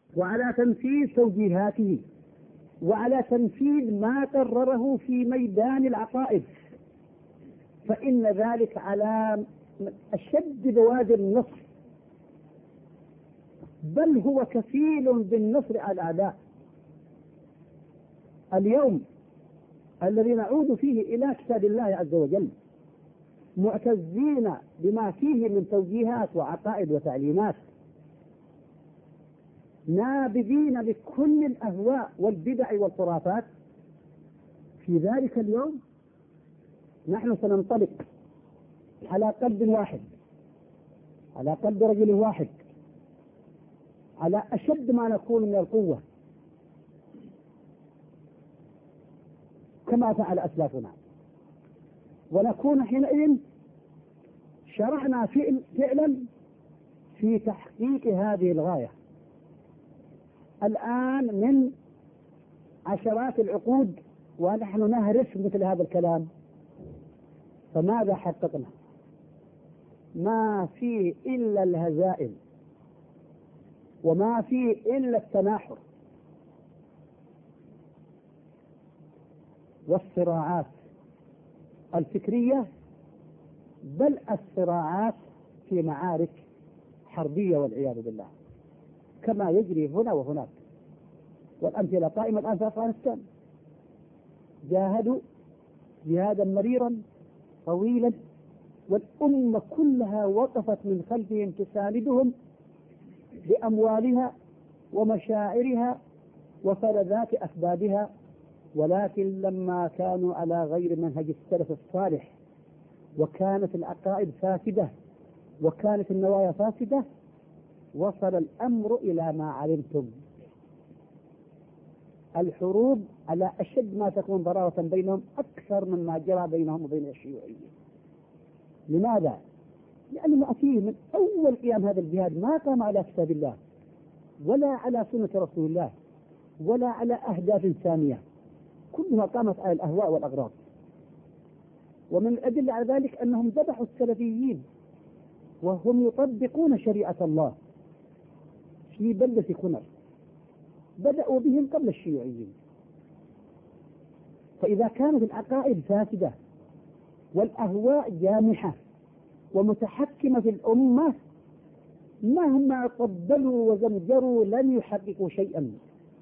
وعلى تنفيذ توجيهاته وعلى تنفيذ ما قرره في ميدان العقائد، فإن ذلك على أشد بوادر النصر، بل هو كفيل بالنصر على الأعداء. اليوم الذي نعود فيه إلى كتاب الله عز وجل معتزين بما فيه من توجيهات وعقائد وتعليمات، نابذين بكل الأهواء والبدع والخرافات، في ذلك اليوم نحن سننطلق على قلب واحد، على قلب رجل واحد، على أشد ما نكون من القوة كما فعل أسلافنا، ونكون حينئذ شرعنا فعلا في تحقيق هذه الغاية. الآن من عشرات العقود ونحن نهرس مثل هذا الكلام، فماذا حققنا؟ ما فيه إلا الهزائم، وما فيه إلا التناحر والصراعات الفكرية، بل الصراعات في معارك حربية والعياذ بالله، كما يجري هنا وهناك. والأمثلة قائمة الآن في أفغانستان، جاهدوا جهادا مريرا طويلا، والأمة كلها وقفت من خلفهم تساندهم بأموالها ومشاعرها وفلذات أسبابها، ولكن لما كانوا على غير منهج السلف الصالح، وكانت العقائد فاسدة وكانت النوايا فاسدة، وصل الأمر إلى ما علمتم. الحروب على أشد ما تكون ضراوة بينهم أكثر مما جرى بينهم وبين الشيوعيين. لماذا؟ لأنه أتيه من أول قيام هذا الجهاد ما قام على كتاب الله ولا على سنة رسول الله ولا على أهداف سامية، كلها قامت على الأهواء والأغراض. ومن الأدلة على ذلك أنهم ذبحوا السلفيين وهم يطبقون شريعة الله في بلدة كنر، بدأوا بهم قبل الشيوعيين. فإذا كانت العقائد فاسدة والأهواء جامحة ومتحكمة في الأمة، مهما طبلوا وزمجروا لن يحققوا شيئا،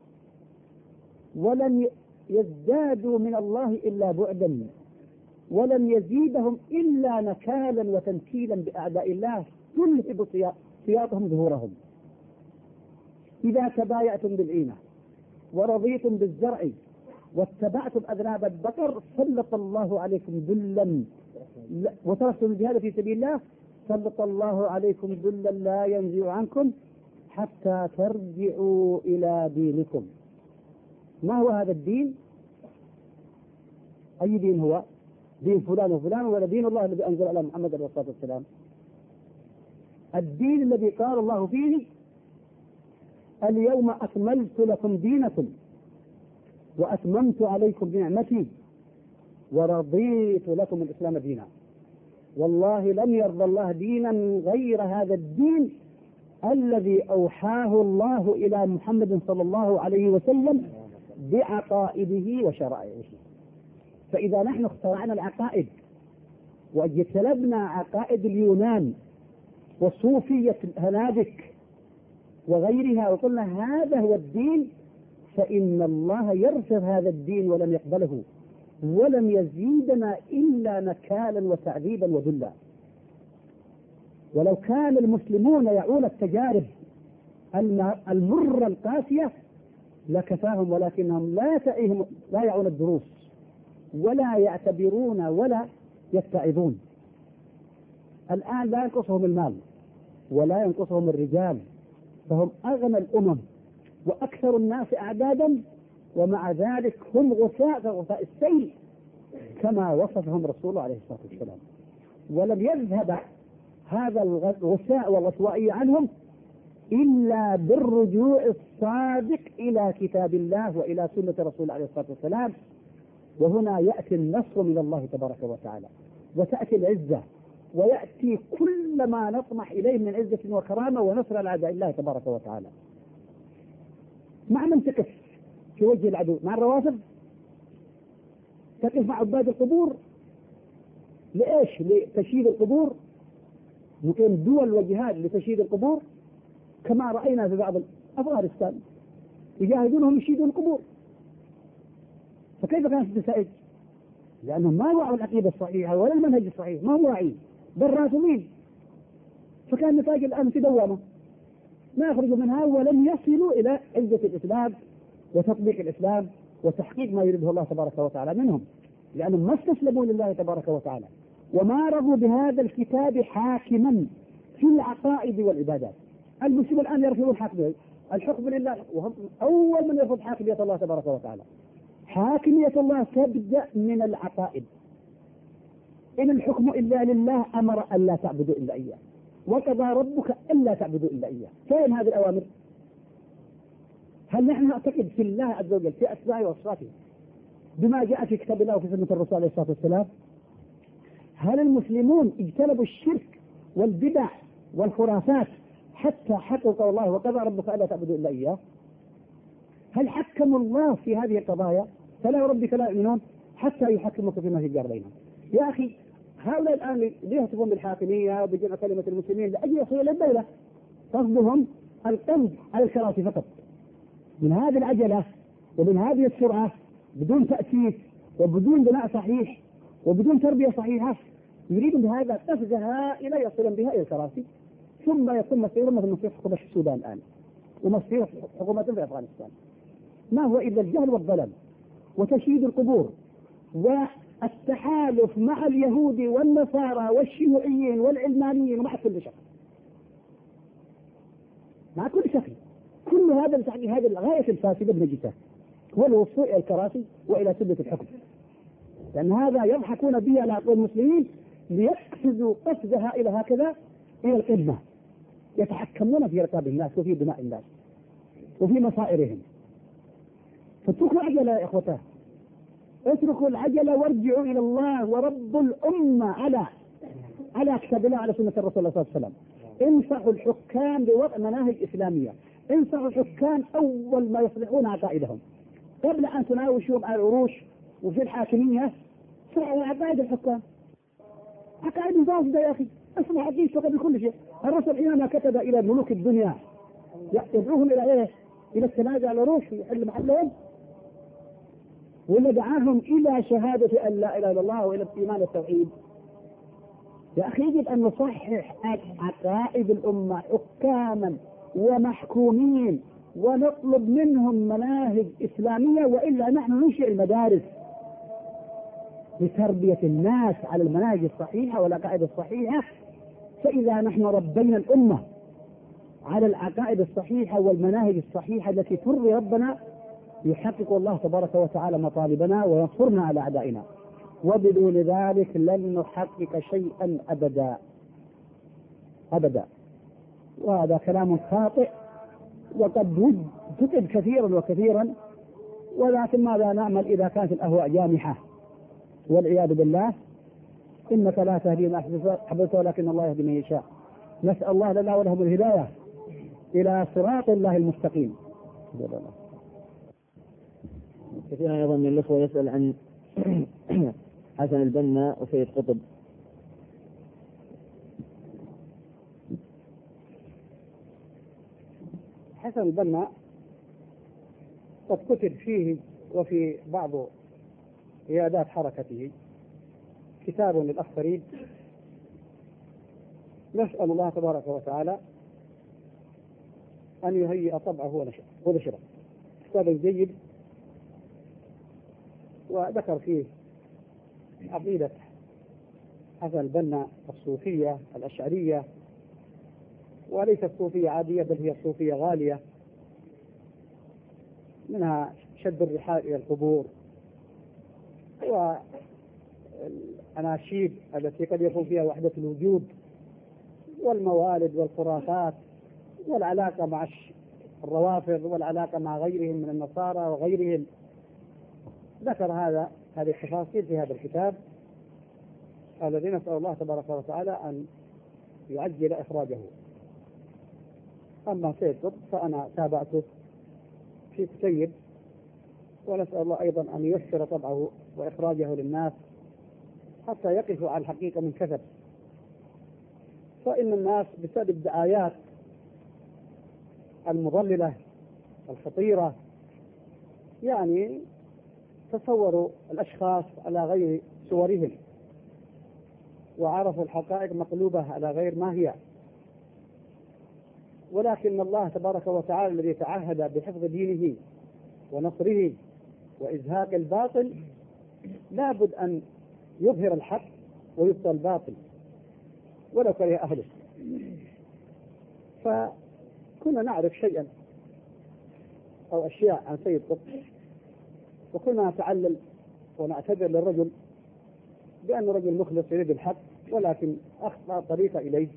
ولن يزدادوا من الله إلا بعدا، ولن يزيدهم إلا نكالا وتنكيلا بأعداء الله تلهب سياطهم ظهورهم. إذا تبايعتم بالعينة ورضيتم بالزرع واتبعتم أذناب البقر سلط الله عليكم ذلا، وتركتم الجهاد في سبيل الله سلط الله عليكم ذلا لا ينزع عنكم حتى ترجعوا إلى دينكم. ما هو هذا الدين؟ أي دين هو؟ دين فلان وفلان ولا دين الله الذي أنزل على محمد عليه الصلاة والسلام؟ الدين الذي قال الله فيه: اليوم أكملت لكم دينكم وأتممت عليكم نعمتي ورضيت لكم الإسلام دينا. والله لن يرضى الله دينا غير هذا الدين الذي أوحاه الله إلى محمد صلى الله عليه وسلم بعقائده وشرائعه. فإذا نحن اخترعنا العقائد واجتلبنا عقائد اليونان وصوفية الهنادك وغيرها وقلنا هذا هو الدين، فإن الله يرفض هذا الدين ولم يقبله، ولم يزيدنا إلا نكالا وتعذيبا وذلا. ولو كان المسلمون يعون التجارب المرة القاسية لكفاهم، ولكنهم لا يعون الدروس ولا يعتبرون ولا يتعظون. الآن لا ينقصهم المال ولا ينقصهم الرجال، فهم أغنى الأمم وأكثر الناس أعدادا، ومع ذلك هم غثاء كغثاء السيل كما وصفهم رسول الله عليه الصلاة والسلام. ولم يذهب هذا الغثاء والغثوائي عنهم إلا بالرجوع الصادق إلى كتاب الله وإلى سنة رسول الله عليه الصلاة والسلام. وهنا يأتي النصر من الله تبارك وتعالى، وتأتي العزة، ويأتي كل ما نطمح إليه من عزة وكرامة ونصر على أعداء الله تبارك وتعالى. مع من تقف في وجه العدو؟ مع الروافض؟ تقف مع عباد القبور؟ لإيش؟ لتشييد القبور؟ نقيم دول وجهاد لتشييد القبور كما رأينا في بعض أفغانستان يجاهدونهم يشيدون القبور. فكيف كانت النتائج؟ لأنهم ما وعوا العقيدة الصحيحة ولا المنهج الصحيح، ما هم واعين بل راسمين. فكان النتائج الآن في دوامة ما يخرجوا منها ولن يصلوا إلى عزة الإسلام وتطبيق الإسلام وتحقيق ما يريده الله تبارك وتعالى منهم، لأنهم ما استسلموا لله تبارك وتعالى وما رضوا بهذا الكتاب حاكما في العقائد والعبادات. المسلمون الآن يرفضون الحكم لله، وهم أول من يرفض حاكمية الله تبارك وتعالى. حاكمية الله تبدأ من العقائد. إن الحكم إلا لله، أمر أن لا تعبدوا إلا إياه، وقضى ربك ألا تعبدوا إلا إياه. فين هذه الأوامر؟ هل نحن نعتقد في الله عز وجل في أسمائه وصفاته بما جاء في كتاب الله وفي سنة الرسول عليه الصلاة والسلام؟ هل المسلمون اجتنبوا الشرك والبدع والخرافات حتى حققوا الله وقضى ربك ألا تعبدوا إلا إياه؟ هل حكموا الله في هذه القضايا؟ فلا وربك لا يؤمنون حتى يحكموك فيما شجر بينهم. يا أخي هؤلاء الآن يهتفون بالحاكمية وبجمع كلمة المسلمين لأجل يصل إلى الدولة، قصدهم القبض على الكراسي فقط. من هذه العجلة ومن هذه السرعة بدون تأسيس وبدون بناء صحيح وبدون تربية صحيحة يريدون بهذا قفزة هائلة يصلون بها إلى الكراسي، ثم يتم مصيرهم مثل مصير حكومة السودان الآن ومصير حكومة في أفغانستان. ما هو إلا الجهل والضلال وتشييد القبور والتحالف مع اليهود والنصارى والشيوعيين والعلمانيين ومع كل شكل، مع كل شكل. كل هذا لتحقيق هذه الغاية الفاسدة بنجسة والوصول إلى الكراسي وإلى سدة الحكم، لأن هذا يضحكون به على عقول المسلمين ليقفزوا قفزة هائلة هكذا إلى القمة، يتحكمون في رقاب الناس وفي دماء الناس وفي مصائرهم. فاتركوا العجلة يا إخوتاه، اتركوا العجلة وارجعوا إلى الله ورب الأمة على كتاب الله على سنة الرسول صلى الله عليه وسلم. انصحوا الحكام بوضع مناهج إسلامية، انصحوا الحكام أول ما يصلحون عقائدهم قبل أن تناوشوا على العروش وفي الحاكمية. صحوا عقائد الحكام، عقائد فاسدة يا أخي، اصلح عقيدتك بكل شيء. الرسول حينما كتب إلى ملوك الدنيا يدعوهم إلى إيه؟ إلى التنازع على العروش ويحل محلهم، ولا دعاهم إلى شهادة أن لا إله إلا الله وإلى الإيمان والتوحيد. يا أخي يجب أن نصحح عقائد الأمة حكاما ومحكومين ونطلب منهم مناهج إسلامية، وإلا نحن ننشئ المدارس لتربية الناس على المناهج الصحيحة والعقائد الصحيحة. فإذا نحن ربينا الأمة على العقائد الصحيحة والمناهج الصحيحة التي ترضي ربنا يحقق الله تبارك وتعالى مطالبنا وينصرنا على أعدائنا، وبدون ذلك لن نحقق شيئا أبدا أبدا. وهذا كلام خاطئ وقد كتب كثيرا وكثيرا، ولكن ماذا نعمل إذا كانت الأهواء جامحة والعياذ بالله. إنك لا تهدي من أحببت ولكن الله يهدي من يشاء. نسأل الله لنا ولهم الهداية إلى صراط الله المستقيم. كثيرا أيضا من الأخوة يسأل عن حسن البنا وسيد قطب. حسن البنا قد كتب فيه وفي بعض قيادات حركته كتاب للأخ فريد، نسأل الله تبارك وتعالى أن يهيئ طبعه ونشره. كتاب جيد وذكر فيه عقيدة حسن البنا الصوفية الأشعرية، وليست صوفية عادية بل هي صوفية غالية، منها شد الرحال إلى القبور والأناشيد التي قد يكون فيها وحدة الوجود والموالد والخرافات والعلاقة مع الروافض والعلاقة مع غيرهم من النصارى وغيرهم. ذكر هذه التفاصيل في هذا الكتاب الذي نسأل الله تبارك وتعالى أن يعجل إخراجه. أما سيد قطب فأنا تابعته في كتيب، ونسأل الله أيضا أن ييسر طبعه وإخراجه للناس حتى يقفوا على الحقيقة من كثب. فإن الناس بسبب الدعايات المضللة الخطيرة يعني تصوروا الأشخاص على غير صورهم، وعرفوا الحقائق مقلوبة على غير ما هي. ولكن الله تبارك وتعالى الذي تعهد بحفظ دينه ونصره وإزهاق الباطل لابد أن يظهر الحق ويبطل الباطل ولو كره أهله. فكنا نعرف شيئا أو أشياء عن سيد قطب، وكنا نتعلل ونعتذر للرجل بأنه رجل مخلص يريد الحق، ولكن أخطأ طريق إليه.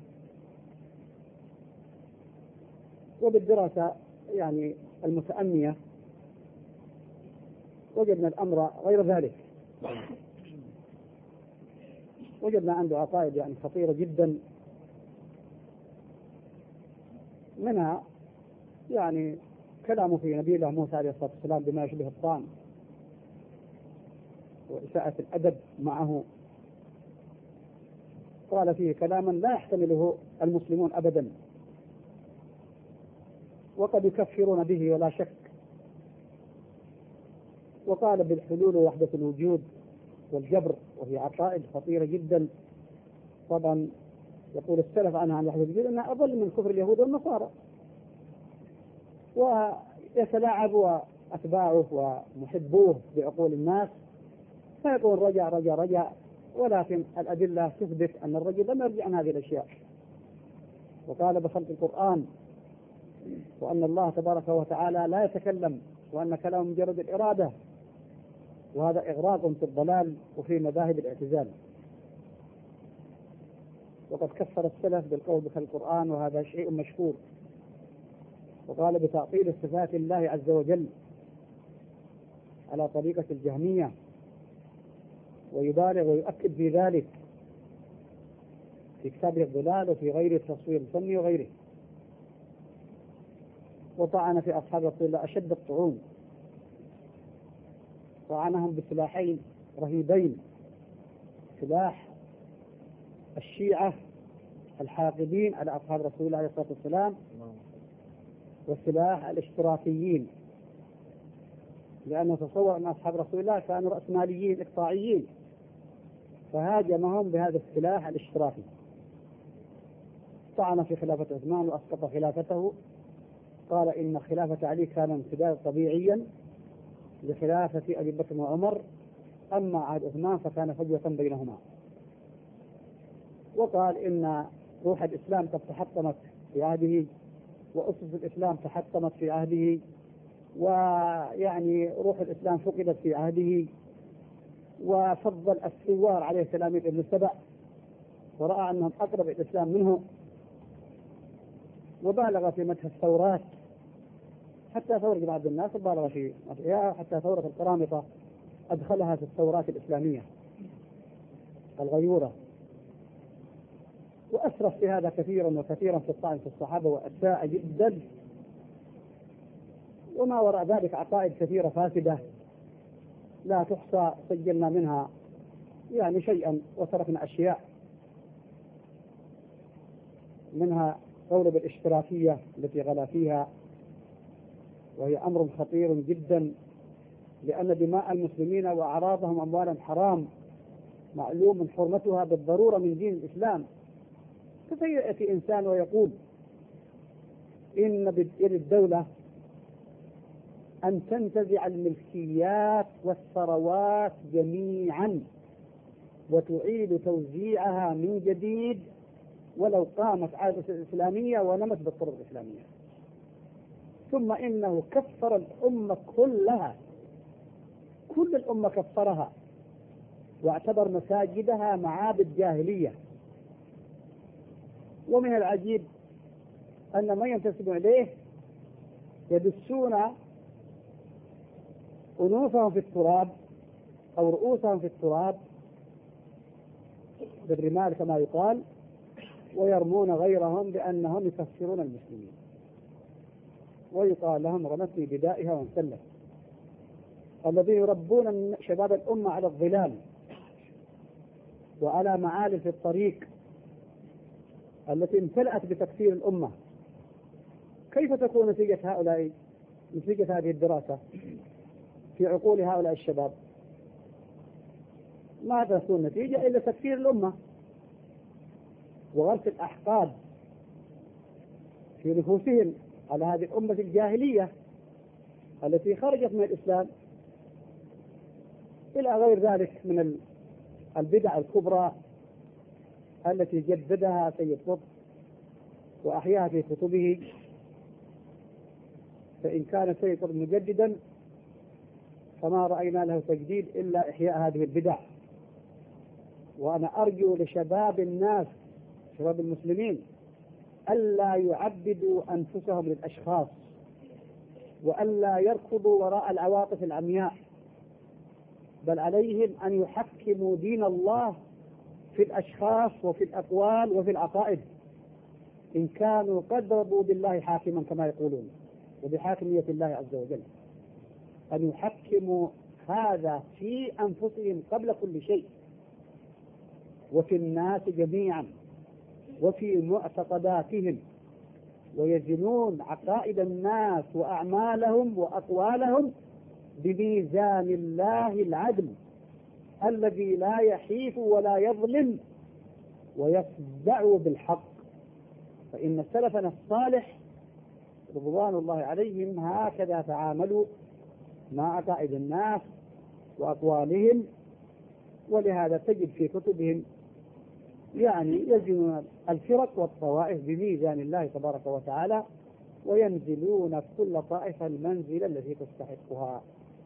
وبالدراسة يعني المتأنية وجدنا الأمر غير ذلك، وجدنا عنده عقائد يعني خطيرة جدا، منها يعني كلامه في نبي الله موسى عليه الصلاة والسلام بما يشبه الطعن وإساءة الأدب معه. قال فيه كلاما لا يحتمله المسلمون أبدا، وقد يكفرون به ولا شك. وقال بالحلول ووحدة الوجود والجبر، وهي عقائد خطيرة جدا. طبعا يقول السلف عنها عن وحدة الوجود أنها أضل من كفر اليهود والنصارى، ويتلاعب أتباعه ومحبوه بعقول الناس، فيقول رجع رجع رجع، ولكن الأدلة تثبت أن الرجل لم يرجع عن هذه الأشياء. وقال بخلق القرآن، وأن الله تبارك وتعالى لا يتكلم، وأن كلام مجرد الإرادة، وهذا إغراق في الضلال وفي مذاهب الاعتزال. وقد كفر السلف بالقول بخلق القرآن، وهذا شيء مشهور. وقال بتعطيل صفات الله عز وجل على طريقة الجهمية، ويبالغ ويؤكد في ذلك في كتابه الضلال وفي غيره التصوير الفني وغيره. وطعن في أصحاب رسول الله أشد الطعون، طعنهم بسلاحين رهيبين: سلاح الشيعة الحاقدين على أصحاب رسول الله عليه الصلاة والسلام، وسلاح الاشتراكيين، لأنه تصور أن أصحاب رسول الله كانوا رأسماليين إقطاعيين، فهاجمهم بهذا السلاح الاشتراكي. طعن في خلافة عثمان وأسقط خلافته، قال إن خلافة علي كان امتدادا طبيعيا لخلافة أبي بكر وعمر، أما عهد عثمان فكان فجوة بينهما. وقال إن روح الإسلام قد تحطمت في عهده، وأسس الإسلام تحطمت في عهده، ويعني روح الإسلام فقدت في عهده. وفضل الثوار عليه السلام ابن سبأ، ورأى أنهم أقرب الإسلام منه، وبالغ في مدح الثورات، حتى ثورة بعض الناس بالغ في مدحها، حتى ثورة القرامطة أدخلها في الثورات الإسلامية الغيورة. وأسرف في هذا كثيرا وكثيرا في الطعن في الصحابة، وأساء جدا. وما وراء ذلك عقائد كثيرة فاسدة لا تحصى، سجلنا منها يعني شيئا وتركنا أشياء، منها قول بالاشتراكية التي غلا فيها، وهي أمر خطير جدا، لأن دماء المسلمين وأعراضهم أموالا حرام معلوم حرمتها بالضرورة من دين الإسلام. كيف يأتي إنسان ويقول إن بيد الدولة أن تنتزع الملكيات والثروات جميعا وتعيد توزيعها من جديد ولو قامت عادة الإسلامية ونمت بالطرق الإسلامية، ثم إنه كفر الأمة كلها، كل الأمة كفرها، واعتبر مساجدها معابد جاهلية. ومن العجيب أن من ينتسب إليه يدسون أنوفهم في التراب أو رؤوسهم في التراب بالرمال كما يقال، ويرمون غيرهم بأنهم يكفرون المسلمين. ويقال لهم رمتني بدائها وانسلت، الذين يربون شباب الأمة على الظلال وعلى معالم في الطريق التي امتلأت بتكفير الأمة. كيف تكون نتيجة هذه الدراسة في عقول هؤلاء الشباب؟ ما تكون نتيجة إلا تكفير الأمة وغرس الأحقاد في نفوسهم على هذه الأمة الجاهلية التي خرجت من الإسلام إلى غير ذلك من البدع الكبرى التي جددها سيد قطب وأحياها في كتبه. فإن كان سيد قطب مجددا فما رأينا له تجديد إلا إحياء هذه البدع. وأنا أرجو لشباب الناس، شباب المسلمين، ألا يعبدوا أنفسهم للأشخاص، وألا يركضوا وراء العواطف العمياء، بل عليهم أن يحكموا دين الله في الأشخاص وفي الأقوال وفي العقائد، إن كانوا قد رضوا بالله حاكما كما يقولون وبحاكمية الله عز وجل، أن يحكموا هذا في أنفسهم قبل كل شيء وفي الناس جميعا وفي معتقداتهم، ويزنون عقائد الناس وأعمالهم وأقوالهم بميزان الله العدل الذي لا يحيف ولا يظلم ويفزع بالحق. فإن سلفنا الصالح رضوان الله عليهم هكذا تعاملوا مع عقائد الناس وأقوالهم، ولهذا تجد في كتبهم يزنون الفرق والطوائف بميزان الله تبارك وتعالى، وينزلون كل طائفة المنزل الذي تستحقها،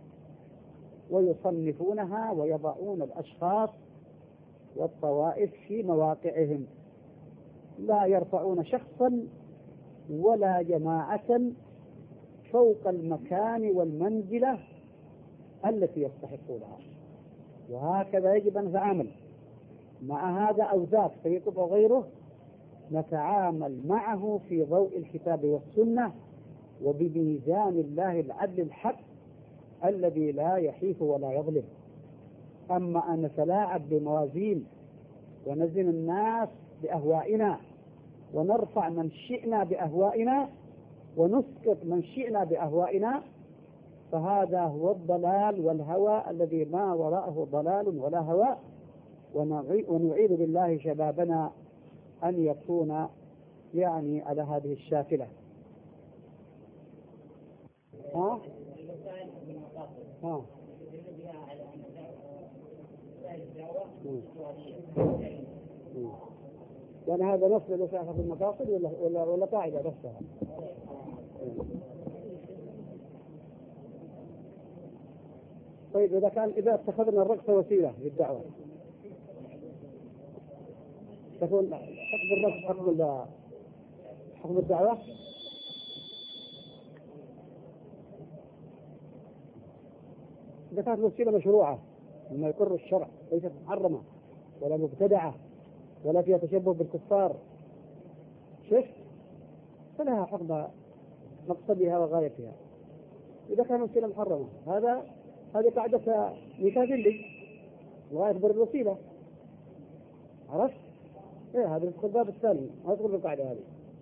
ويصنفونها ويضعون الأشخاص والطوائف في مواقعهم، لا يرفعون شخصا ولا جماعة فوق المكان والمنزلة التي يستحقونها. وهكذا يجب أن نتعامل مع هذا أو ذاك سيطب وغيره، نتعامل معه في ضوء الكتاب والسنة وبميزان الله العدل الحق الذي لا يحيف ولا يظلم. أما أن نتلاعب بموازين ونزن الناس بأهوائنا ونرفع من شئنا بأهوائنا ونسقط من شئنا بأهوائنا، فهذا هو الضلال والهوى الذي ما وراءه ضلال ولا هوى. ونعيذ بالله شبابنا أن يكون على هذه الشاكلة. يعني هذا نص للوساطة في المقاصد ولا قاعدة نفسها؟ طيب إذا اتخذنا الرقص وسيلة للدعوة تكون حكم الرقص حكم الدعوة؟ إذا كانت وسيلة مشروعة مما يقر الشرع ليست محرمة ولا مبتدعة ولا فيها تشبه بالكفار فلها حكم مقصدها وغايتها. إذا كانت وسيلة محرمة هذه قاعدة ميكافيلي، الغاية تبرر الوسيلة. عرفت؟ هذا الباب الثاني، ما تقول بالقاعدة هذه.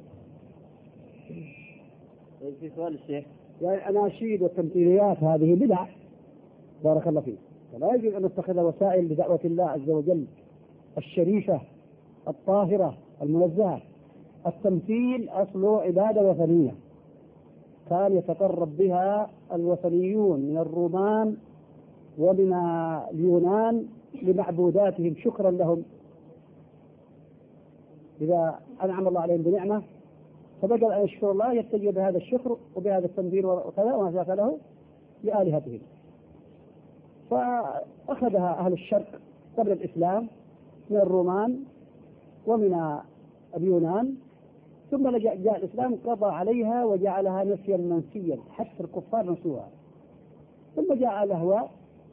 في سؤال الشيخ، الأناشيد والتمثيليات هذه بدع، بارك الله فيك، فلا يجب أن نتخذ وسائل لدعوة الله عز وجل الشريفة الطاهرة المنزهة. التمثيل أصله عبادة وثنية كان يتقرب بها الوثنيون من الرومان ومن اليونان لمعبوداتهم شكرا لهم. إذا أنعم الله عليهم بنعمة فبدل أن يشكر الله يتجه بهذا الشكر وبهذا التنذير وكذا وما شاء له لآلهتهم. فأخذها أهل الشرق قبل الإسلام من الرومان ومن اليونان، ثم جاء الإسلام قضى عليها وجعلها نسيا منسيا حتى الكفار نسوها، ثم جاء الأهواء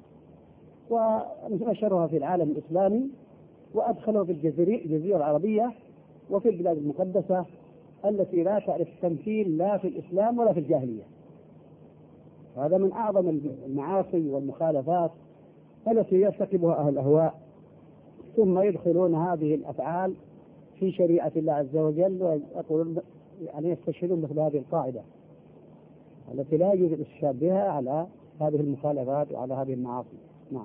ونشرها في العالم الإسلامي وأدخله في الجزيرة العربية وفي البلاد المقدسة التي لا تعرف تمثيل لا في الإسلام ولا في الجاهلية. هذا من أعظم المعاصي والمخالفات التي يرتكبها أهل الأهواء، ثم يدخلون هذه الأفعال في شريعة الله عز وجل ويقولون يعني يستشهدون مثل هذه القاعدة التي لا يجوز الاستشهاد بها على هذه المخالفات وعلى هذه المعاصي. نعم.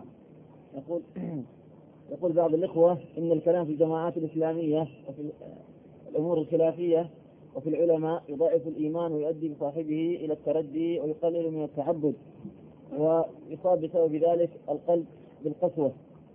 يقول بعض الإخوة إن الكلام في الجماعات الإسلامية وفي الأمور الخلافية وفي العلماء يضعف الإيمان ويؤدي بصاحبه إلى التردي ويقلل من التعبد، ويصاب بسبب ذلك القلب بالقسوة.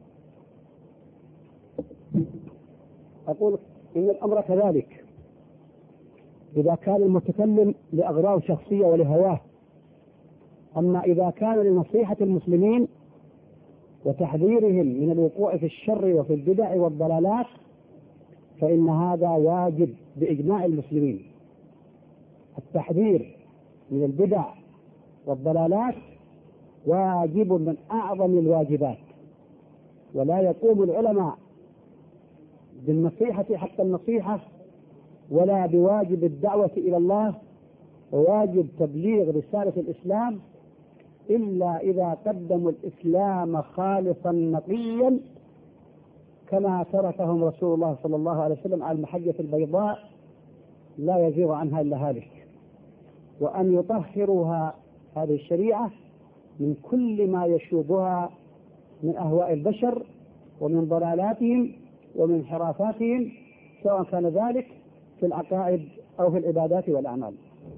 أقول إن الأمر كذلك إذا كان المتكلم لأغراض شخصية ولهواه، أما إذا كان لنصيحة المسلمين وتحذيرهم من الوقوع في الشر وفي البدع والضلالات فإن هذا واجب بإجماع المسلمين. التحذير من البدع والضلالات واجب من أعظم الواجبات، ولا يقوم العلماء بالنصيحة حتى النصيحة ولا بواجب الدعوة إلى الله وواجب تبليغ رسالة الإسلام إلا إذا قدموا الإسلام خالصا نقيا كما تركهم رسول الله صلى الله عليه وسلم على المحجة البيضاء لا يزيغ عنها إلا هالك، وأن يطهروها هذه الشريعة من كل ما يشوبها من أهواء البشر ومن ضلالاتهم ومن انحرافاتهم، سواء كان ذلك في العقائد أو في العبادات والأعمال.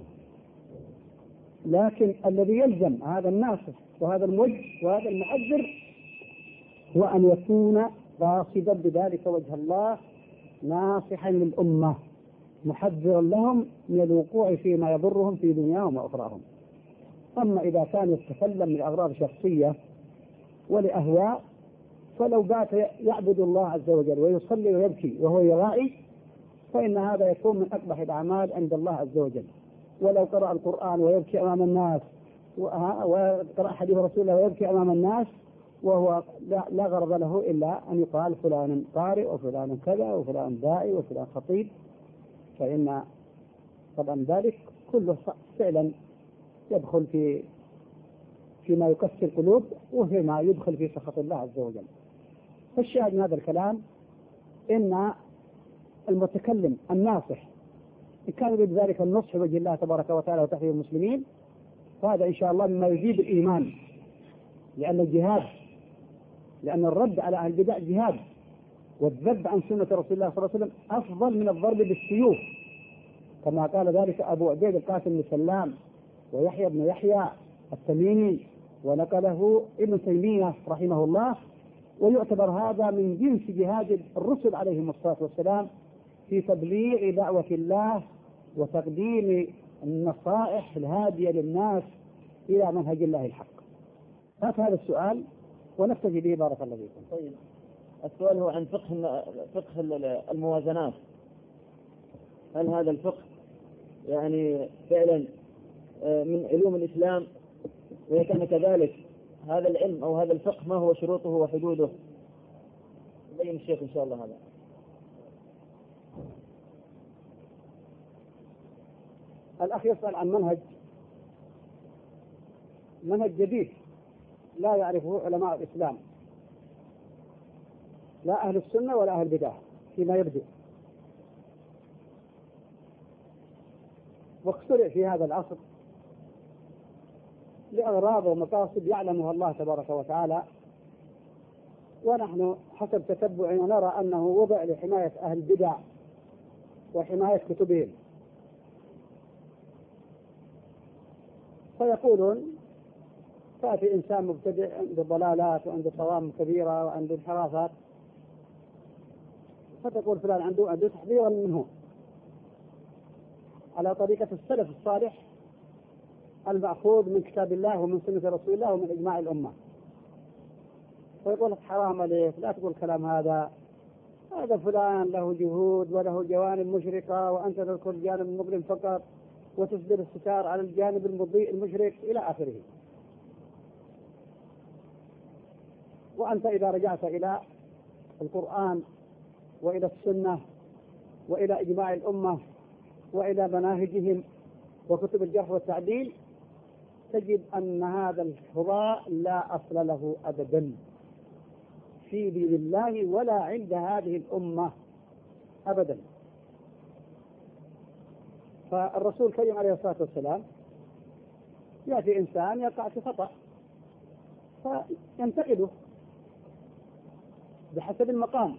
لكن الذي يلزم هذا الناصح وهذا الموجه وهذا المحذر هو أن يكون قاصدا بذلك وجه الله، ناصحا للأمة محذرا لهم من الوقوع فيما يضرهم في دنياهم وأخراهم. أما إذا كان يتكلم لأغراض شخصية ولأهواء فلو بات يعبد الله عز وجل ويصلي ويبكي وهو يراعي فإن هذا يكون من أقبح الأعمال عند الله عز وجل. ولو قرأ القرآن ويبكي أمام الناس وقرأ حديث رسول الله ويبكي أمام الناس وهو لا غرض له إلا أن يقال فلان قارئ وفلان كذا وفلان داعي وفلان خطيب، فإن طبعا ذلك كله فعلا يدخل فيما يكسر القلوب وفيما يدخل في سخط الله عز وجل. فالشاهد من هذا الكلام إن المتكلم الناصح إن كان يريد ذلك النصح وجه الله تبارك وتعالى وتحفيظ المسلمين فهذا إن شاء الله مما يزيد الإيمان، لأن الجهاد، لأن الرد على أهل البدع جهاد، والذب عن سنة رسول الله صلى الله عليه وسلم أفضل من الضرب بالسيوف، كما قال ذلك أبو عبيد القاسم بن سلام ويحيى بن يحيى التميمي ونقله ابن تيمية رحمه الله. ويعتبر هذا من جنس جهاد الرسل عليهم الصلاة والسلام في تبليغ دعوة الله وتقديم النصائح الهادية للناس إلى منهج الله الحق. هذا السؤال ونكتفي به بارك الله فيكم. طيب، السؤال هو عن فقه الموازنات. هل هذا الفقه يعني فعلا من علوم الإسلام؟ وإذا كان كذلك هذا العلم أو هذا الفقه ما هو شروطه وحدوده؟ يبين الشيخ إن شاء الله. هذا الأخ يسأل عن منهج جديد لا يعرفه علماء الإسلام، لا أهل السنة ولا أهل البدع فيما يبدو، واخترع في هذا العصر لأغراض ومقاصد يعلمها الله تبارك وتعالى، ونحن حسب تتبعنا نرى أنه وضع لحماية أهل البدع وحماية كتبهم. فيقولون فأتي إنسان مبتدع عنده ضلالات وعنده صوام كبيرة وعنده انحرافات فتقول فلان عنده تحذيرا منه على طريقة السلف الصالح المأخوذ من كتاب الله ومن سنة رسول الله ومن إجماع الأمة. ويقول لك حرام عليك لا تقول كلام هذا فلان له جهود وله جوانب مشرقة وأنت تذكر الجانب المظلم فقط وتسدل الستار على الجانب المضيء المشرك إلى آخره. وأنت إذا رجعت إلى القرآن وإلى السنة وإلى إجماع الأمة وإلى مناهجهم وكتب الجرح والتعديل تجد أن هذا الخضاع لا أصل له أبدا في دين الله ولا عند هذه الأمة أبدا. فالرسول الكريم عليه الصلاة والسلام يأتي إنسان يقع في خطأ فينتقده بحسب المقام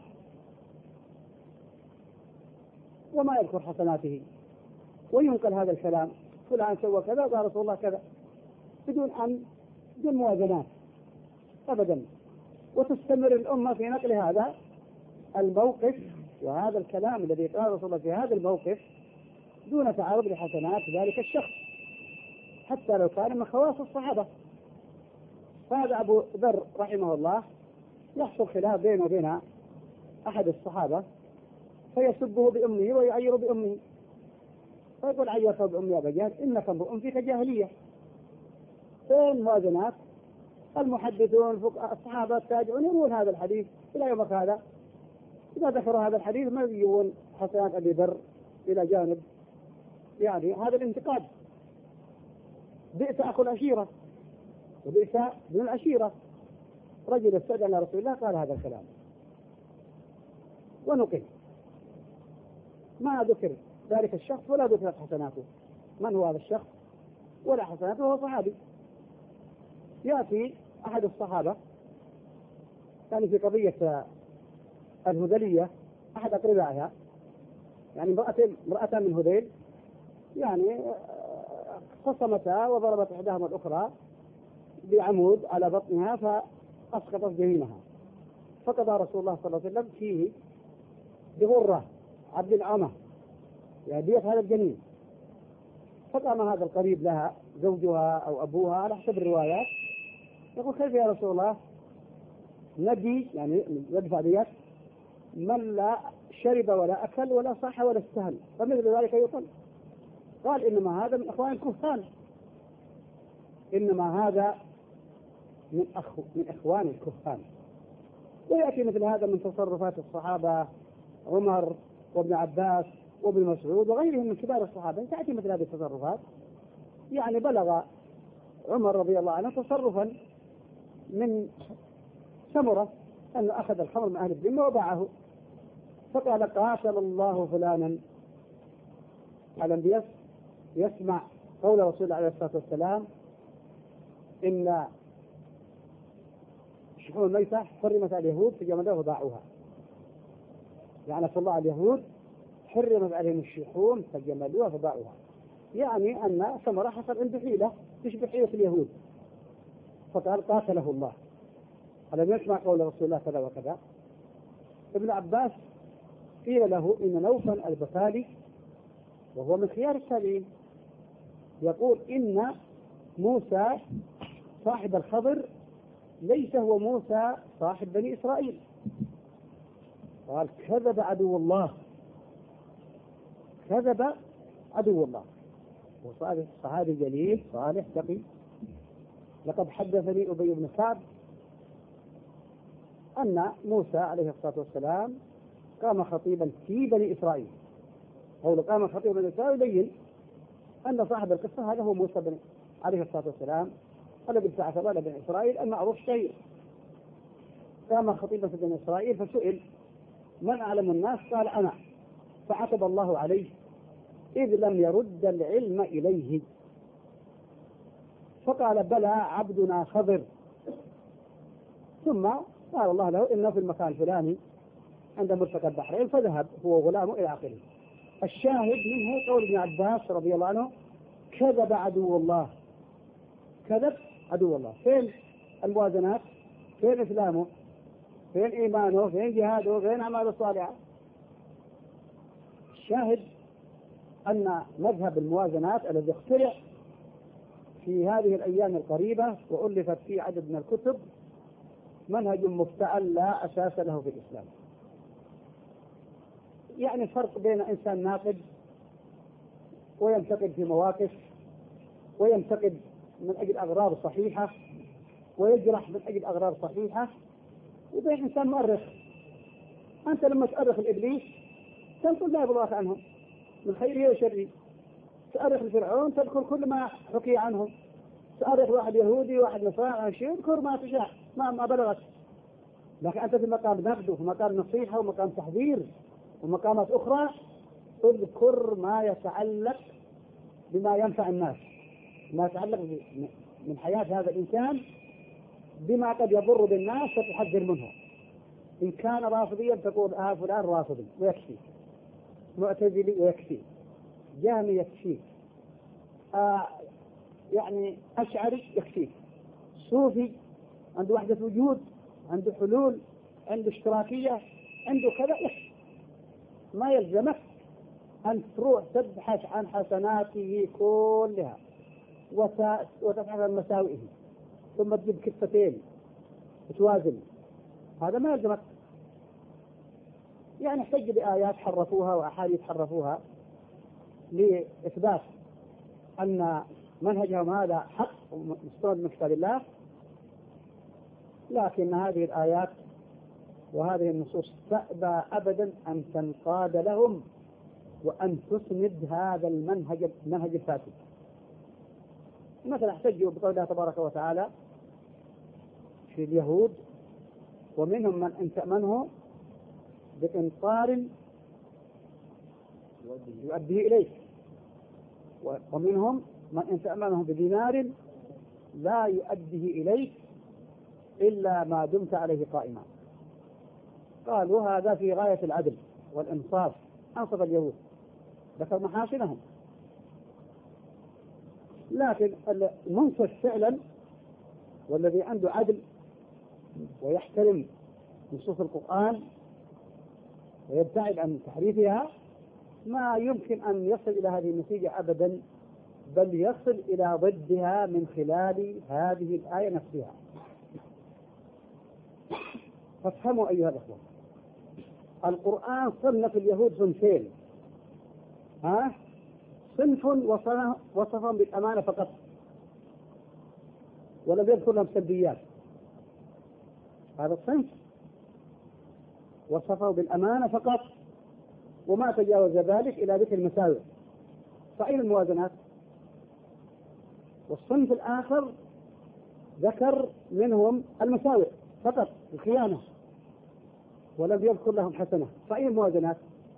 وما يذكر حسناته وينقل هذا الكلام، فلان سوى كذا وقال رسول الله كذا، بدون موازنات أبدا. وتستمر الأمة في نقل هذا الموقف وهذا الكلام الذي قال رسول الله في هذا الموقف دون تعرض لحسنات ذلك الشخص حتى لو كان من خواص الصحابة. فهذا أبو ذر رحمه الله يحصل خلاف بينه وبين أحد الصحابة فيسبه بأمه ويعير بأمه، فيقول عيرت بأمي يا أبا جهل إنك امرؤ فيك جاهلية. فين موازنات؟ المحدثون الصحابة التابعون يروون هذا الحديث إلى يومك هذا، إذا ذكروا هذا الحديث ما يجيون حسنات أبي ذر إلى جانب. يعني هذا الانتقاد. بئس أخو العشيرة وبئس ابن العشيرة. رجل استأذن رسول الله قال هذا الكلام ونقل، ما ذكر ذلك الشخص ولا ذكرت حسناته، من هو هذا الشخص ولا حسناته، هو صحابي. يأتي أحد الصحابة كان في قضية الهذلية، أحد أقربائها، يعني امرأة من هذيل، يعني خصمتها وضربت إحداهما الأخرى بعمود على بطنها فأسقطت جنينها، فقضى رسول الله صلى الله عليه وسلم فيه بغرة عبد العامة يعني دية هذا الجنين. فقام هذا القريب لها زوجها أو أبوها على حسب الروايات يقول كيف يا رسول الله ندي يعني يدفع دية من لا شرب ولا أكل ولا صح ولا استهل، فمثل ذلك يقول. قال إنما هذا من أخوان الكهان، إنما هذا من إخوان الكهان. ويأتي مثل هذا من تصرفات الصحابة عمر وابن عباس وابن مسعود وغيرهم من كبار الصحابة، تأتي مثل هذه التصرفات. يعني بلغ عمر رضي الله عنه تصرفا من سمرة أنه أخذ الخمر من أهل الذمة وباعه، فقال قاتل الله فلانا، على يسمع قول رسول الله عليه الصلاة والسلام إن شحوم الميتة حرمت على اليهود فجمدوها وباعوها، يعني صلى الله على اليهود حرمت عليهم الشحوم فجمدوها فباعوها، يعني أن سمرة حصل عنده حيلة تشبه حيلة اليهود، فقال قاتله الله. ألم يسمع قول رسول الله كذا وكذا. ابن عباس قيل له إن نوفل البخاري وهو من خيار التابعين يقول إن موسى صاحب الخضر ليس هو موسى صاحب بني إسرائيل. قال كذب عدو الله، كذب عدو الله. وصحابي جليل صالح تقي. لقد حدثني أبي بن كعب أن موسى عليه الصلاة والسلام قام خطيبا في بني إسرائيل. قول قام خطيبا بني إسرائيل يبين أن صاحب القصة هذا هو موسى عليه الصلاة والسلام الذي بعث الله بني إسرائيل المعروف شيء. قام خطيبا في بني إسرائيل فسئل من أعلم الناس؟ قال أنا، فعتب الله عليه إذ لم يرد العلم إليه، فقال بلى عبدنا خضر، ثم قال الله له إنه في المكان الفلاني عند مرتقى البحرين، فذهب هو وغلامه إلى آخره. الشاهد منه قول ابن عباس رضي الله عنه كذب عدو الله، كذب عدو الله. فين الموازنات؟ فين إسلامه؟ فين إيمانه؟ فين جهاده؟ فين أعماله الصالحة؟ الشاهد أن مذهب الموازنات الذي اخترع في هذه الأيام القريبة وألفت فيه عدد من الكتب منهج مفتعل لا أساس له في الإسلام. يعني فرق بين إنسان ناقد وينتقد في مواقف وينتقد من أجل أغراض صحيحة ويجرح من أجل أغراض صحيحة، وبين إنسان مؤرخ. أنت لما تؤرخ الإبليس تنقل لا يبغاك عنه، من خيره وشره. تأرخ لفرعون تذكر كل ما حكي عنهم، تأرخ واحد يهودي واحد نصارى شيء اذكر ما تشاء ما بلغت. لكن أنت في مقام نقد وفي مقام نصيحة ومقام تحذير ومقامات أخرى اذكر ما يتعلق بما ينفع الناس، ما يتعلق من حياة هذا الإنسان بما قد يضر بالناس فتحذر منه. إن كان رافضيا تقول فلان رافضي ويكفي، معتزلي ويكفي، جهمي يكفي، يعني أشعري يكفي، صوفي عنده وحدة وجود، عنده حلول، عنده اشتراكية، عنده كذا يكفي. ما يلزمك أن تروح تبحث عن حسناته كلها وتبحث عن مساوئه ثم تجيب كفتين وتوازن، هذا ما يلزمك. يعني احتج بآيات حرفوها وأحاديث حرفوها لإثبات أن منهجهم هذا حق مستند من كتاب الله، لكن هذه الآيات وهذه النصوص تأبى أبدا أن تنقاد لهم وأن تسند هذا المنهج الفاسد. مثلا احتجوا بقول الله تبارك وتعالى في اليهود: ومنهم من إن تأمنه بقنطار يؤديه إليك، ومنهم من إن تأمنه بدينار لا يؤديه إليك إلا ما دمت عليه قائما. قالوا هذا في غاية العدل والإنصاف، أنصف اليهود، ذكر محاسنهم. لكن المنصف فعلا والذي عنده عدل ويحترم نصوص القرآن ويبتعد عن تحريفها ما يمكن أن يصل إلى هذه النتيجة أبدا، بل يصل إلى ضدها من خلال هذه الآية نفسها. فافهموا أيها الأخوة، القرآن صنف اليهود صنفين: صنف وصفهم بالأمانة فقط ولم يذكر لهم سلبيات، هذا الصنف وصفه بالأمانة فقط وما تجاوز ذلك إلى ذكر المساوئ. فأين الموازنات؟ والصنف الآخر ذكر منهم المساوئ فقط، الخيانة، ولم يذكر لهم حسنة. فأين الموازنات؟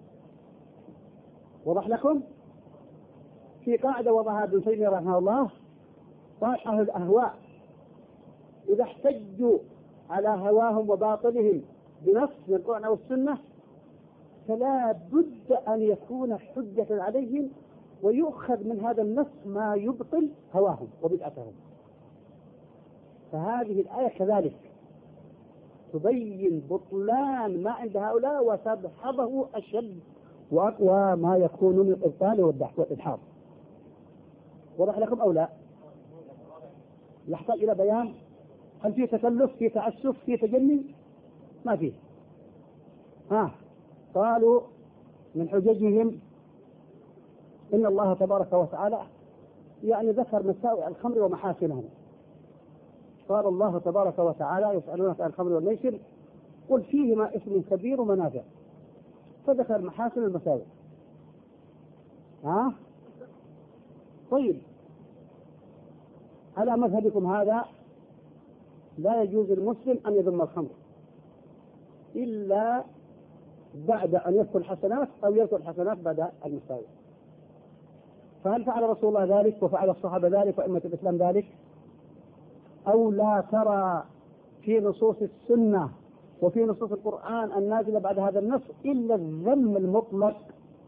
وضح لكم في قاعدة وضعها ابن تيمية رحمه الله: قال أهل الأهواء إذا احتجوا على هواهم وباطلهم بنص من القرآن أو السنة فلا بد أن يكون حجة عليهم ويؤخذ من هذا النص ما يبطل هواهم وبدعتهم. فهذه الآية كذلك تبين بطلان ما عند هؤلاء وتدحضه أشد وأقوى ما يكون من الإبطال والإدحاض. وضح لكم أو لا؟ يحتاج إلى بيان. هل في تكلف، في تعسف، في تجني؟ ما فيه. قالوا من حججهم إن الله تبارك وتعالى يعني ذكر مساوئ الخمر ومحاسنه. قال الله تبارك وتعالى: يسألونك عن الخمر والميسر قل فيهما إثم كبير ومنافع، فذكر محاسن المساوئ. طيب، على مذهبكم هذا لا يجوز المسلم أن يذم الخمر إلا بعد أن يذكر الحسنات أو يذكر الحسنات بعد المساوئ. فهل فعل رسول الله ذلك وفعل الصحابة ذلك وأئمة الإسلام ذلك؟ أو لا ترى في نصوص السنة وفي نصوص القرآن النازلة بعد هذا النص إلا الذم المطلق،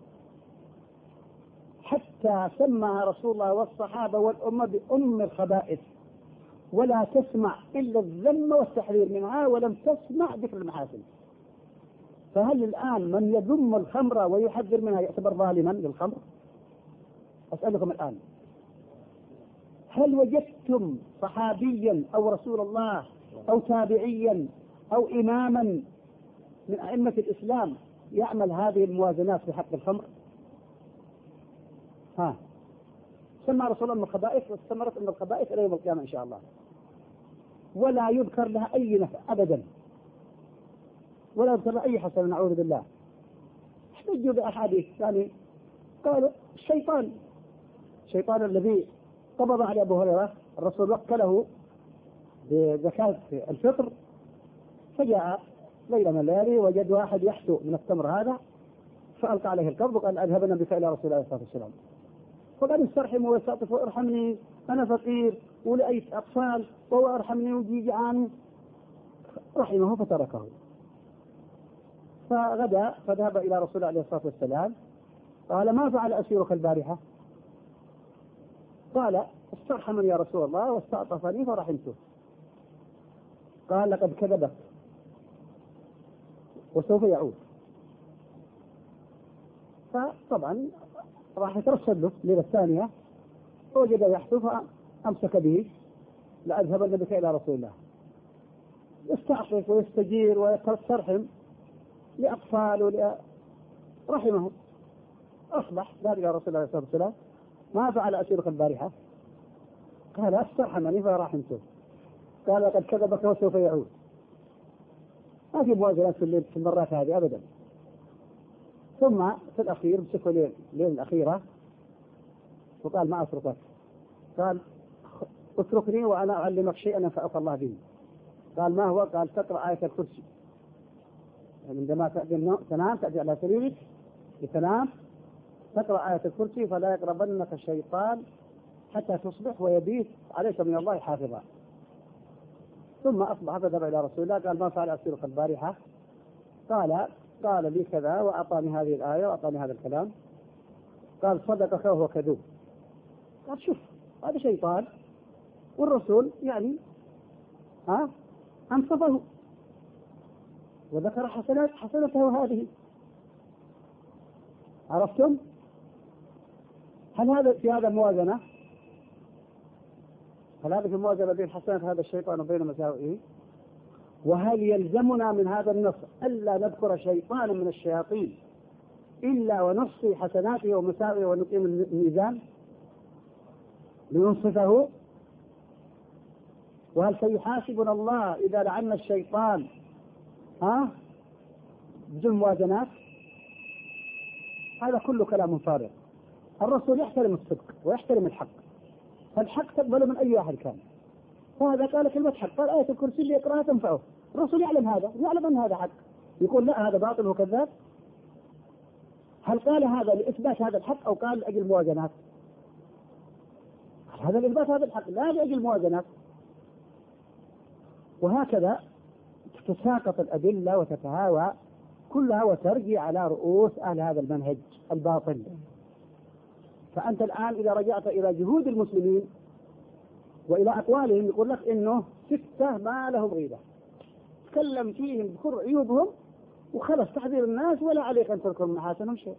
حتى سمى رسول الله والصحابة والأمة بأم الخبائث، ولا تسمع إلا الذم والتحذير منها ولم تسمع ذكر المحاسن. فهل الآن من يذم الخمر ويحذر منها يعتبر ظالما للخمر؟ أسألكم الآن: هل وجدتم صحابيا أو رسول الله أو تابعيا أو إماما من أئمة الإسلام يعمل هذه الموازنات في حق الخمر؟ سمى رسول الله من الخبائث واستمرت من الخبائث إلى يوم القيامة إن شاء الله، ولا يذكر لها أي نفع أبدا، ولا يذكر لها أي حسنة، نعوذ بالله. احتجوا بأحاديث يعني قالوا الشيطان الذي قبض على أبو هريرة الرسول وكله بزكاة الفطر، فجاء ليلة من الليالي وجد واحد يحثو من التمر هذا، فألقى عليه القبض وقال أذهبنا بك إلى رسول الله عليه الصلاة والسلام. فقال استرحموا واستعطفوا، ارحمني أنا فقير ولأي أطفال، وهو أرحمني وجي جعان. رحمه فتركه. فغدا فذهب إلى رسول الله عليه الصلاة والسلام، قال ما فعل أسيرك البارحة؟ قال استرحمني يا رسول الله واستعطفني فرحمته. قال لقد كذبك وسوف يعود. فطبعا راح يترصد له الليلة الثانية، وجد يحثو فأمسك به لأذهبن بك إلى رسول الله. يستعطف ويستجير ويسترحم لأطفال رحمه. أصبح ذهب إلى رسول الله صلى الله عليه وسلم ما فعل أسيرك البارحة؟ قال استرحمني فرحمته. قال لقد كذبك وسوف يعود. ما في موازنات في المرات هذه أبدا. ثم في الأخير مسكوا الليل الأخيرة وقال ما أتركك. قال اتركني وأنا أعلمك شيئا ينفعك الله به. قال ما هو؟ قال تقرأ آية الكرسي عندما تنام، تأتي على سريرك لتنام، تقرأ آية الكرسي فلا يقربنك الشيطان حتى تصبح ويبيت عليك من الله حافظا. ثم أصبح فذهب إلى رسول الله قال ما فعل أسيرك البارحة؟ قال لي كذا وأعطاني هذه الآية وأعطاني هذا الكلام. قال صدقك وهو كذوب. قال شوف هذا شيطان والرسول يعني أنصفه وذكر حسنته هذه. عرفتم؟ هل هذا في هذا موازنة؟ هل هذا في موازنة بين حسنات هذا الشيطان وبين مساوئه؟ وهل يلزمنا من هذا النص ألا نذكر شيطانا من الشياطين إلا ونحصي حسناته ومساوئه ونقيم الميزان لننصفه؟ وهل سيحاسبنا الله إذا لعنا الشيطان بدون موازنات؟ هذا كله كلام فارغ. الرسول يحترم الصدق ويحترم الحق، فالحق تقبله من أي واحد كان. فهذا قال كلمة حق، قال آية الكرسي اللي يقرأها تنفعه. الرسول يعلم هذا، يعلم أن هذا حق، يقول لا هذا باطل وكذاب. هل قال هذا لإثبات هذا الحق أو قال لأجل الموازنات؟ هذا لإثبات هذا الحق لا لأجل الموازنات. وهكذا تتساقط الأدلة وتتهاوى كلها وترجع على رؤوس أهل هذا المنهج الباطل. فأنت الآن إذا رجعت إلى جهود المسلمين وإلى أقوالهم يقول لك إنه 6 ما لهم غيبة، تكلم فيهم بكل عيوبهم وخلص تحذير الناس ولا عليك أن تذكر محاسنهم شيء.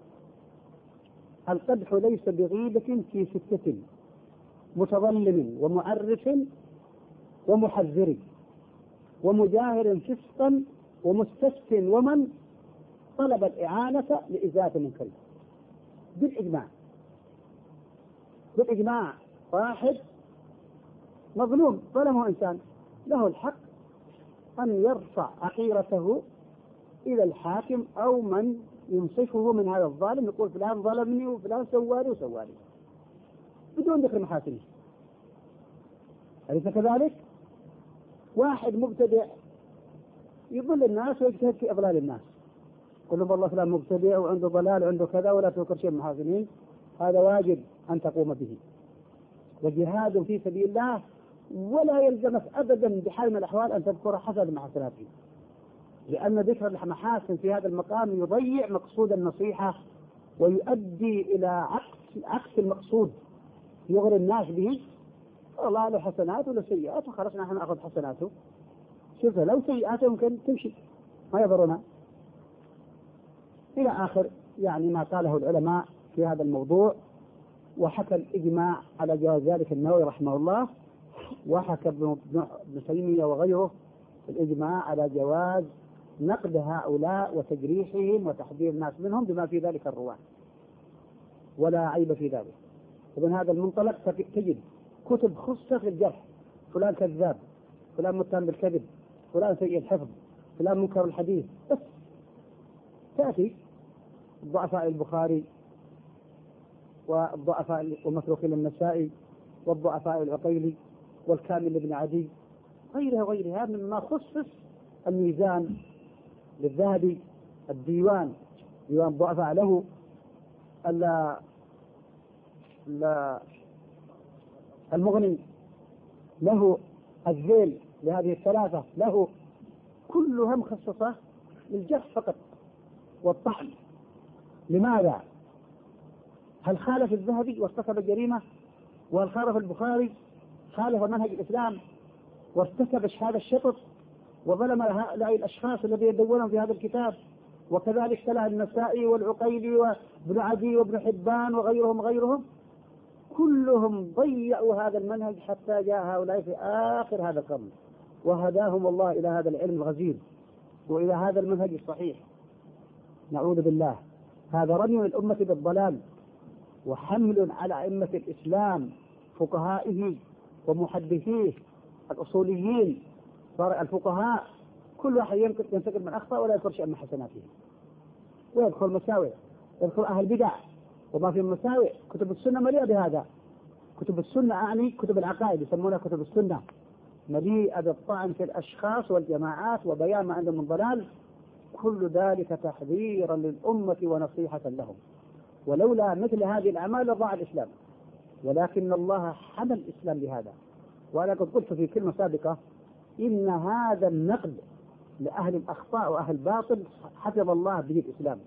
القدح ليس بغيبة في 6 متظلم ومعرف ومحذر ومجاهر فسقا ومستسق ومن طلب الإعانة لإزالة المنكر بالإجماع. واحد مظلوم ظلمه إنسان له الحق أن يرفع عقيرته إلى الحاكم أو من ينصفه من هذا الظالم، يقول فلان ظلمني وفلان سواني بدون ذكر محاسنه. أليس كذلك؟ واحد مبتدع يضل الناس ويجتهد في إضلال الناس، يقول لهم والله فلان مبتدع وعنده ضلال وعنده كذا ولا تذكر شيء من محاسنين. هذا واجب أن تقوم به، وجهاد في سبيل الله، ولا يلزمك أبدا بحال من الأحوال أن تذكر حسن محاسناته، لأن ذكر المحاسن في هذا المقام يضيع مقصود النصيحة ويؤدي إلى عكس المقصود، يغري الناس به. والله له حسنات ولا سيئات وخلاص نحن نأخذ حسناته، شوف لو سيئاته يمكن تمشي ما يضرنا، إلى آخر يعني ما قاله العلماء في هذا الموضوع. وحكى الإجماع على جواز ذلك النووي رحمه الله، وحكى ابن تيمية وغيره الإجماع على جواز نقد هؤلاء وتجريحهم وتحذير الناس منهم بما في ذلك الرواة، ولا عيب في ذلك. ومن هذا المنطلق تجد كتب خصة في الجرح، فلان كذاب، فلان متهم بالكذب، فلان سيء الحفظ، فلان منكر الحديث. بس تأتي ضعفاء البخاري والضعفاء والمتروكين النسائي والضعفاء العقيلي والكامل بن عدي غيرها وغيرها مما خصص الميزان للذهبي، الديوان ديوان ضعفاء له، المغني له، الذيل لهذه الثلاثة له، كلها مخصصة للجرح فقط والطعن. لماذا؟ هل خالف الذهبي وارتكب جريمة؟ وهل خالف البخاري خالف منهج الإسلام وارتكب هذا الشطط وظلم هؤلاء الأشخاص الذين يدونون في هذا الكتاب؟ وكذلك تلا النسائي والعقيلي وابن عدي وابن حبان وغيرهم كلهم ضيعوا هذا المنهج حتى جاء هؤلاء في آخر هذا القرن وهداهم الله إلى هذا العلم الغزير وإلى هذا المنهج الصحيح. نعوذ بالله، هذا رمي الأمة بالضلال وحمل على أئمة الإسلام فقهائه ومحدثيه الأصوليين. صار الفقهاء كل واحد ينتقل من أخطاء ولا يذكر شيئا من حسناته ويدخل مساوئ، يدخل أهل بدع وما في مساوئ. كتب السنة مليئة بهذا، كتب السنة أعني كتب العقائد يسمونها كتب السنة، مليئة بالطعن في الأشخاص والجماعات وبيان ما عندهم من ضلال، كل ذلك تحذيرا للأمة ونصيحة لهم. ولولا مثل هذه الأعمال لضاع الإسلام، ولكن الله حمى الإسلام بهذا. وأنا قد قلت في كلمة سابقة إن هذا النقد لأهل الأخطاء وأهل الباطل حفظ الله به الإسلام،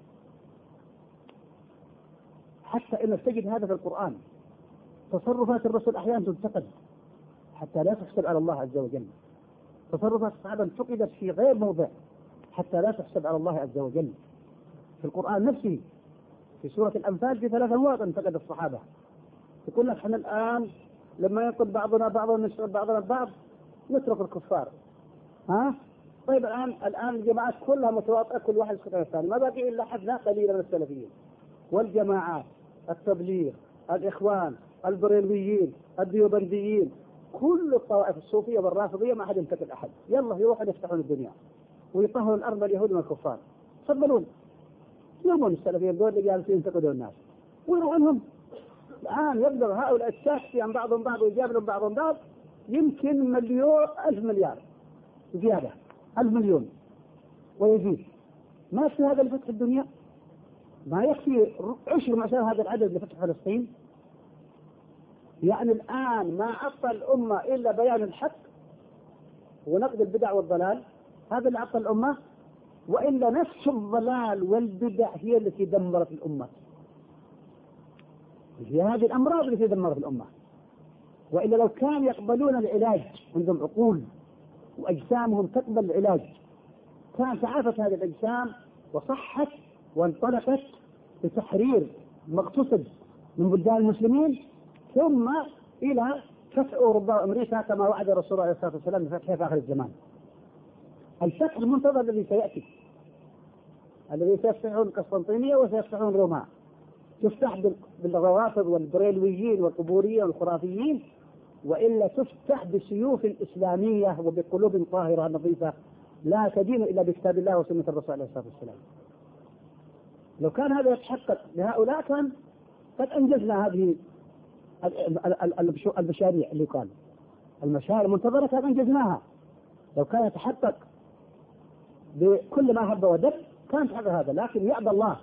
حتى إن تجد هذا في القرآن. تصرفات الرسول أحيانا تنتقد حتى لا تحسب على الله عز وجل، تصرفات الصحابة انتقدت في غير موضع حتى لا تحسب على الله عز وجل. في القرآن نفسه في سورة الأنفال في 3 مواضع انتقد الصحابة، يقول لك احنا الآن لما ينقد بعضنا بعضا ونشتغل بعضنا البعض نترك الكفار. طيب الآن الجماعات كلها متواطئة، كل واحد يسقط على الثاني، ما باقي إلا حفنة قليلة من السلفيين والجماعات، التبليغ، الإخوان، البريلويين، الديوبنديين، كل الطوائف الصوفية والرافضية ما أحد ينتقد أحد. يلا يروحوا يفتحون الدنيا ويطهروا الأرض اليهود من الكفار. تفضلون يومون السلفيين دول اللي جالسين ينتقدون الناس ويروحونهم. الآن يبلغ هؤلاء الشاكسي عن بعضهم بعض ويجابلهم بعضهم بعض يمكن 1,000 مليار زيادة، 1,000 مليون ويزيد. ما في هذا لفتح الدنيا؟ ما يكفي 10 معشار هذا العدد لفتح فلسطين؟ يعني الآن ما عطى الأمة إلا بيان الحق ونقد البدع والضلال، هذا اللي عطى الأمة. وإلا نفس الضلال والبدع هي التي دمرت الأمة، هي هذه الأمراض التي دمرت الأمة. وإلا لو كانوا يقبلون العلاج، عندهم عقول وأجسامهم تقبل العلاج، كان تعافت هذه الأجسام وصحت وانطلقت لتحرير مقتصد من بلدان المسلمين، ثم إلى فتح أوروبا وأمريكا كما وعد الرسول عليه الصلاة والسلام بفتحها في آخر الزمان. الفتح المنتظر الذي سيأتي، الذي سيفتحون قسطنطينية وسيفتحون روما، تفتح بالروافض والبريلويين والقبوريين والخرافيين، وإلا تفتح بسيوف إسلامية وبقلوب طاهرة نظيفة لا تدين إلا بكتاب الله وسنة الرسول عليه الصلاة والسلام. لو كان هذا يتحقق لهؤلاء كان قد أنجزنا هذه المشاريع اللي قال المشاريع المنتظرة كان أنجزناها. لو كان يتحقق بكل ما هب ودب كان يتحقق هذا، لكن يأبى الله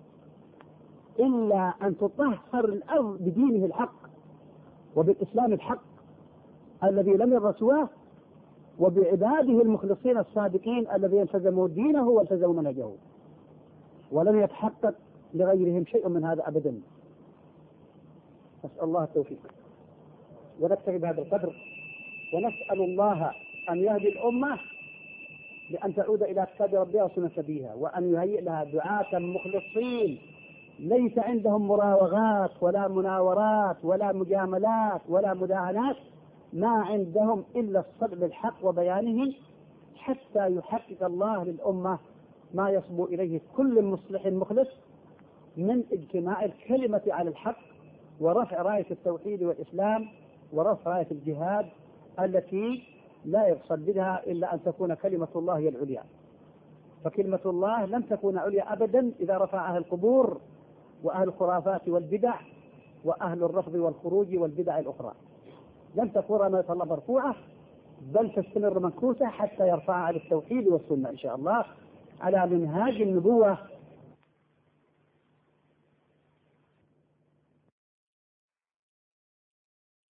إلا أن تطهر الأرض بدينه الحق وبالإسلام الحق الذي لم يرسوه، وبعباده المخلصين الصادقين الذين التزموا دينه والتزموا منهجه، ولم يتحقق لغيرهم شيء من هذا أبدا. نسأل الله التوفيق، ونكتفي بهذا القدر، ونسأل الله أن يهدي الأمة لأن تعود إلى كتاب ربها وسنة نبيها، وأن يهيئ لها دعاة مخلصين ليس عندهم مراوغات ولا مناورات ولا مجاملات ولا مداهنات، ما عندهم إلا الصدق بالحق وبيانه، حتى يحقق الله للأمة ما يصبو إليه كل مصلح مخلص من اجتماع الكلمة على الحق ورفع راية التوحيد والإسلام ورفع راية الجهاد التي لا يقصد بها إلا أن تكون كلمة الله هي العليا. فكلمة الله لن تكون عليا أبدا إذا رفع أهل القبور وأهل الخرافات والبدع وأهل الرفض والخروج والبدع الأخرى. لن تكون راية الله مرفوعة، بل تستمر منكوسة حتى يرفعها على التوحيد والسنة إن شاء الله على منهاج النبوة